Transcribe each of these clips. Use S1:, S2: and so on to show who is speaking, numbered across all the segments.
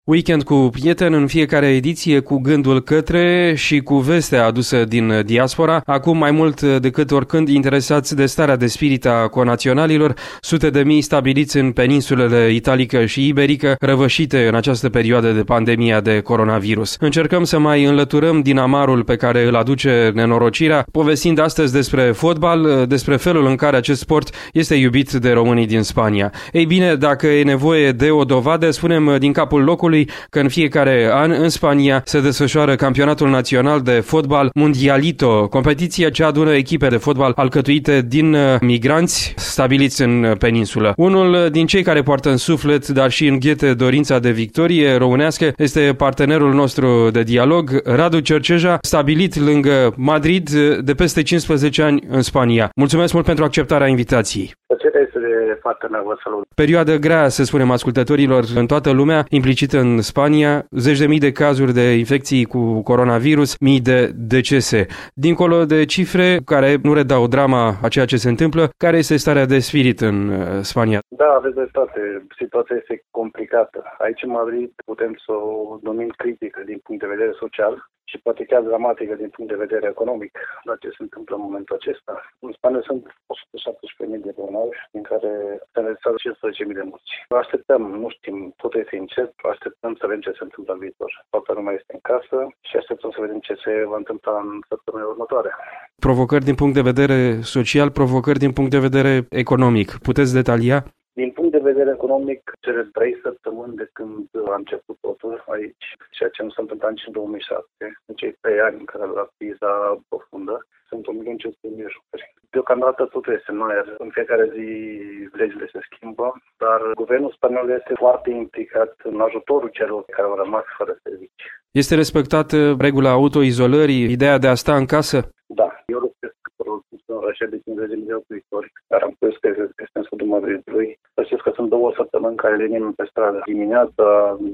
S1: Weekend cu prieteni în fiecare ediție cu gândul către și cu vestea adusă din diaspora. Acum mai mult decât oricând interesați de starea de spirit a conaționalilor, sute de mii stabiliți în peninsulele italică și iberică, răvășite în această perioadă de pandemia de coronavirus. Încercăm să mai înlăturăm din amarul pe care îl aduce nenorocirea, povestind astăzi despre fotbal, despre felul în care acest sport este iubit de românii din Spania. Ei bine, dacă e nevoie de o dovadă, spunem din capul locului că în fiecare an în Spania se desfășoară campionatul național de fotbal Mundialito, competiția ce adună echipe de fotbal alcătuite din migranți stabiliți în peninsulă. Unul din cei care poartă în suflet, dar și în ghete dorința de victorie românească, este partenerul nostru de dialog, Radu Cerceja, stabilit lângă Madrid de peste 15 ani în Spania. Mulțumesc mult pentru acceptarea invitației. Perioadă grea, să spunem ascultătorilor, în toată lumea, implicită în Spania, zeci de mii de cazuri de infecții cu coronavirus, mii de decese. Dincolo de cifre care nu redau drama a ceea ce se întâmplă, care este starea de spirit în Spania?
S2: Da, aveți dreptate. Situația este complicată. Aici în Madrid putem să o numim critică din punct de vedere social și poate chiar dramatică din punct de vedere economic la ce se întâmplă în momentul acesta. În Spania sunt 117.000 de bolnavi, din care se înregistrează 15.000 de morți. Așteptăm, nu știm, tot este încet, așteptăm să vedem ce se întâmplă în viitor. Toată lumea este în casă și așteptăm să vedem ce se va întâmpla în săptămâna următoare.
S1: Provocări din punct de vedere social, provocări din punct de vedere economic. Puteți detalia?
S2: Din punct de vedere economic, cele 3 săptămâni de când a început totul aici, ceea ce nu s-a întâmplat nici în 2007, în cei 3 ani în care a luat criza profundă, sunt 1.500.000 șoferi. Deocamdată totul este în aer. În fiecare zi legile se schimbă, dar guvernul spaniol este foarte implicat în ajutorul celor care au rămas fără servicii.
S1: Este respectată regula autoizolării, ideea de a sta în casă?
S2: Da, eu lucrez în orașe de 50 de locuitori, dar am spus că este în sudul Madridului. Să știți că sunt 2 săptămâni care venim pe stradă. Dimineața,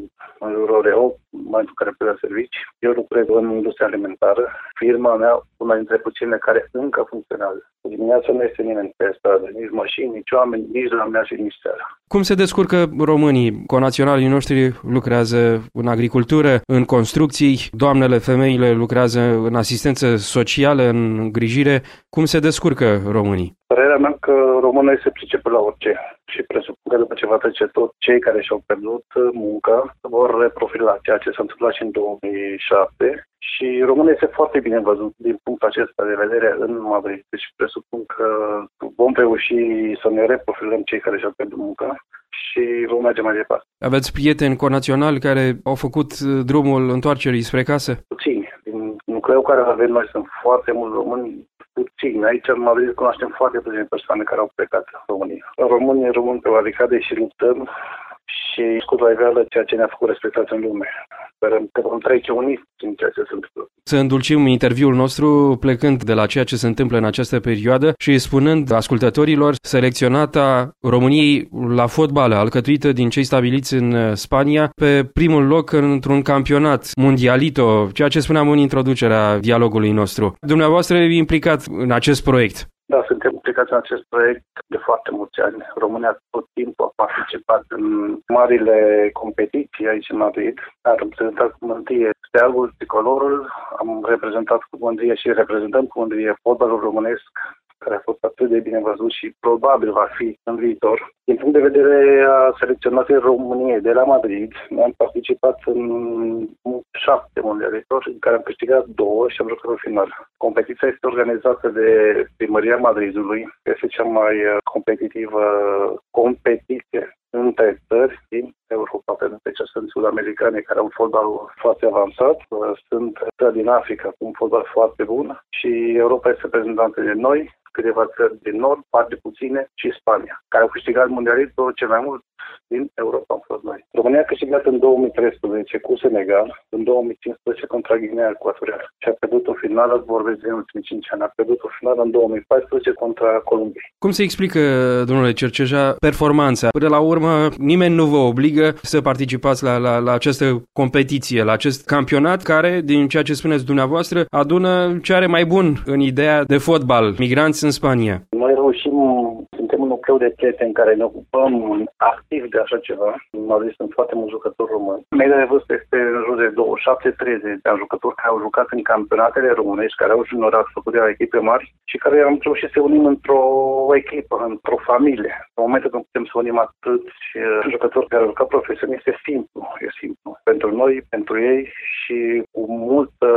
S2: în jurul orei 8, momentul în care plec la servici. Eu lucrez în industria alimentară. Firma mea, una dintre puținele care încă funcționează. Dimineața nu este nimeni pe stradă, nici mașini, nici oameni, nici la mea și nici seara.
S1: Cum se descurcă românii? Conaționalii noștri lucrează în agricultură, în construcții, doamnele, femeile lucrează în asistență socială, în îngrijire. Cum se descurcă românii?
S2: Părerea mea că românul se pricepe la orice și presupun că după ce va trece tot, cei care și-au pierdut munca vor reprofila ceea ce s-a întâmplat și în 2007 și românul este foarte bine văzut din punctul acesta de vedere în Madrid. Deci presupun că vom reuși să ne reprofilăm cei care și-au pierdut munca și vom merge mai departe.
S1: Aveți prieteni conaționali care au făcut drumul întoarcerii spre casă?
S2: Puțini. Din nucleul care avem noi sunt foarte mulți români, puțini. Aici în Madrid cunoaștem foarte puține persoane care au plecat în România. Românii rămân pe baricade și luptăm și scot la iveală ceea ce ne-a făcut respectați în lume. Sperăm că vom trece uniți în ceea ce se întâmplă.
S1: Să îndulcim interviul nostru plecând de la ceea ce se întâmplă în această perioadă și spunând ascultătorilor selecționata României la fotbal, alcătuită din cei stabiliți în Spania, pe primul loc într-un campionat Mundialito, ceea ce spuneam în introducerea dialogului nostru. Dumneavoastră implicat în acest proiect.
S2: Da, suntem implicați în acest proiect de foarte mulți ani. România tot timpul a participat în marile competiții aici în Madrid. A reprezentat cu mândrie steagul, tricolorul, am reprezentat cu mândrie și reprezentăm cu mândrie fotbalul românesc, care a fost atât de bine văzut și probabil va fi în viitor. Din punct de vedere a selecționatei României de la Madrid, noi am participat în 7 mondialități, în care am câștigat 2 și am jucat în final. Competiția este organizată de Primăria Madridului, este cea mai competitivă competiție între țări din Europa, pentru că sunt sud-americani care au fotbal foarte avansat, sunt țări din Africa cu un fotbal foarte bun și Europa este reprezentată de noi, câteva țări din nord, foarte puține, și Spania, care au câștigat mondialitul cel mai mult din Europa am fost noi. România a câștigat în 2013 cu Senegal, în 2015 contra Guinea Ecuatorială și a pierdut o finală, vorbesc de ultimii 5 ani, a pierdut o finală în 2014 contra Columbiei.
S1: Cum se explică, domnule Cerceja, performanța? Până la urmă, nimeni nu vă obligă să participați la această competiție, la acest campionat care, din ceea ce spuneți dumneavoastră, adună ce are mai bun în ideea de fotbal, migranți în Spania.
S2: Noi reușim, suntem în nucleu de prieteni care ne ocupăm activ de așa ceva. În Madrid sunt foarte mulți jucători români. Media de vârstă este în jur de 27-30 de ani, jucători care au jucat în campionatele românești, care au juniorat, făcut de la echipe mari și care am reușit să unim într-o echipă, într-o familie. În momentul când putem să unim atâți jucători care au jucat profesionist, e simplu. Pentru noi, pentru ei și cu multă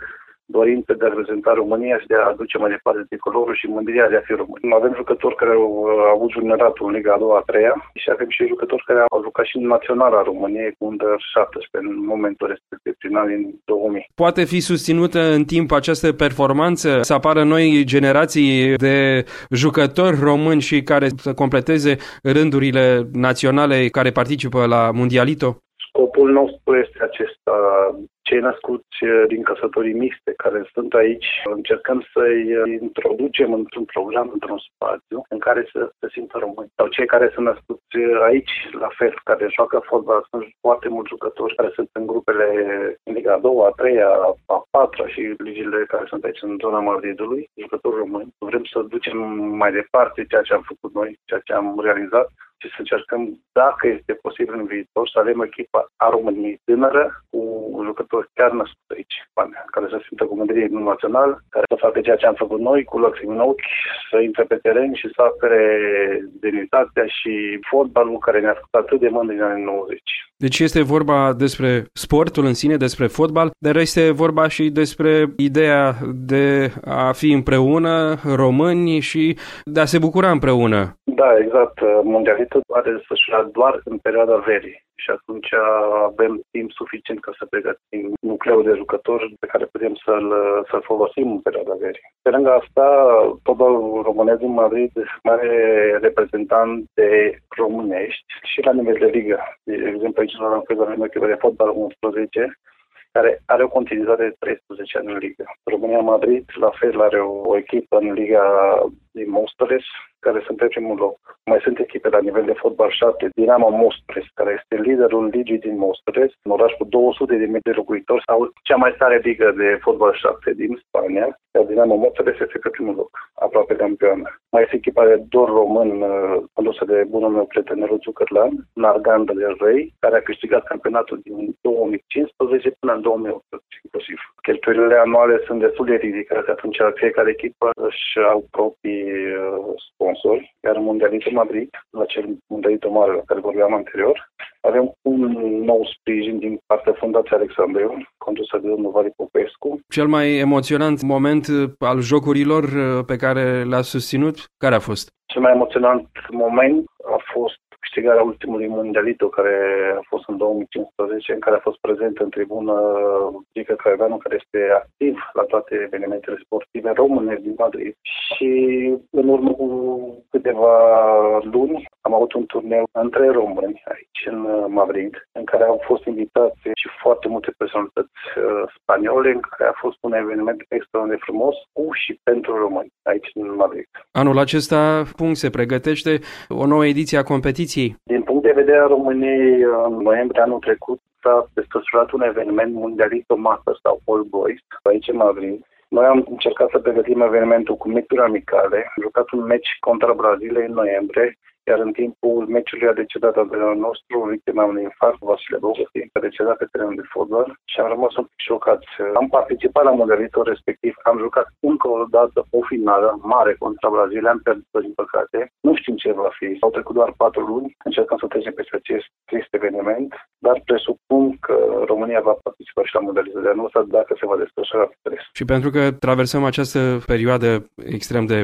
S2: dorință de a reprezenta România și de a aduce mai departe tricolorul și mândria de a fi român. Avem jucători care au avut junioratul în Liga a doua, a treia și avem și jucători care au jucat și în Naționala României cu Under 17 în momentul respectiv, prin anii 2000.
S1: Poate fi susținută în timp această performanță, să apară noi generații de jucători români și care să completeze rândurile naționale care participă la Mundialito?
S2: Scopul nostru este acesta. Cei născuți din căsătorii mixte care sunt aici, încercăm să-i introducem într-un program, într-un spațiu în care să se simtă români. Sau cei care sunt născuți aici, la fel, care joacă fotbal, sunt foarte mulți jucători care sunt în grupele în Liga a doua, a treia, a patra și ligile care sunt aici în zona Madridului, jucători români. Vrem să ducem mai departe ceea ce am făcut noi, ceea ce am realizat și să încercăm, dacă este posibil în viitor, să avem echipa a României tânără cu jucători chiar născuți aici, care să simtă cu mândrie național, care să facă ceea ce am făcut noi, cu lacrimi în ochi, să intre pe teren și să apere demnitatea și fotbalul care ne-a făcut atât de mândri în anii 90.
S1: Deci este vorba despre sportul în sine, despre fotbal, dar este vorba și despre ideea de a fi împreună români și de a se bucura împreună.
S2: Da, exact. Mondialitatea are desfășurat doar în perioada verii și atunci avem timp suficient ca să pregătim nucleul de jucători pe care putem să-l folosim în perioada verii. Pe lângă asta, fotbalul românesc din Madrid are reprezentante românești și la nivel de ligă. De exemplu, aici la Aranjuez avem o echipă de fotbal 11 care are o continuitate de 13 ani în ligă. România Madrid, la fel, are o echipă în Liga din Móstoles, care sunt pe primul loc. Mai sunt echipe la nivel de fotbal 7, Dinamo Móstoles, care este liderul ligii din Móstoles, un oraș cu 200.000 de locuitori, sau cea mai tare ligă de fotbal 7 din Spania, iar Dinamo Móstoles este pe primul loc, aproape campioană. Mai este echipa de dor român, condusă de bunul meu prieten Ruțu Cărlan, în Arganda del Rey, care a câștigat campionatul din 2015 până în 2018, inclusiv. Cheltuielile anuale sunt destul de ridicate, atunci fiecare echipă își au proprii sponsori, iar în Mundialito Madrid, la cel Mundialito mare la care vorbeam anterior, avem un nou sprijin din partea Fundației Alexandriu, condusă de domnul Vali Popescu.
S1: Cel mai emoționant moment al jocurilor pe care l-a susținut, care a fost?
S2: Cel mai emoționant moment a fost câștigarea ultimului Mundialito, care a fost în 2015, în care a fost prezent în tribună Gică Craioveanu, care este activ la toate evenimentele sportive române din Madrid. Și în urmă cu câteva luni am avut un turneu între români aici în Madrid, în care au fost invitați și foarte multe personalități spaniole, în care a fost un eveniment extrem de frumos cu și pentru români aici în Madrid.
S1: Anul acesta, cum se pregătește o nouă ediție a competiției?
S2: Din punct de vedere a României, în noiembrie anul trecut s-a desfășurat un eveniment Mundialito Master sau All Boys aici în Madrid. Noi am încercat să pregătim evenimentul cu meciuri amicale. Am jucat un meci contra Braziliei în noiembrie, iar în timpul meciului a decedat antrenorul nostru, victima unui infarct, Vasile Bogăti, a decedat pe terenul de fotbal și am rămas un pic șocați. Am participat la Mundialito respectiv, am jucat încă o dată o finală mare contra Braziliei, am pierdut din păcate. Nu știm ce va fi. Au trecut doar 4 luni, încercăm să trecem peste acest trist eveniment, dar presupun că România va participa și la Mundialito de anul ăsta dacă se va desfășura pe stres.
S1: Și pentru că traversăm această perioadă extrem de...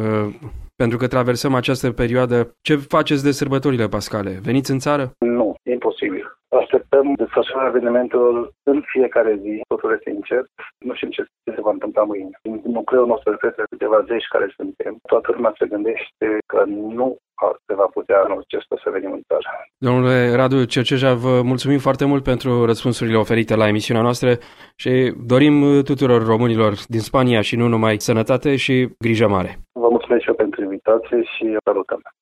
S1: ce faceți de sărbătorile pascale? Veniți în țară?
S2: Nu, e imposibil. Așteptăm desfășurarea evenimentelor în fiecare zi, totul este incert. Nu știm ce se va întâmpla mâine. În nucleul nostru de prieteni, câteva zeci care suntem, toată lumea se gândește că nu se va putea anul acesta să venim în țară. Domnule
S1: Radu Cerceja, vă mulțumim foarte mult pentru răspunsurile oferite la emisiunea noastră și dorim tuturor românilor din Spania și nu numai sănătate și grijă mare.
S2: Vă mulțumesc și eu pentru invitație și salutăm.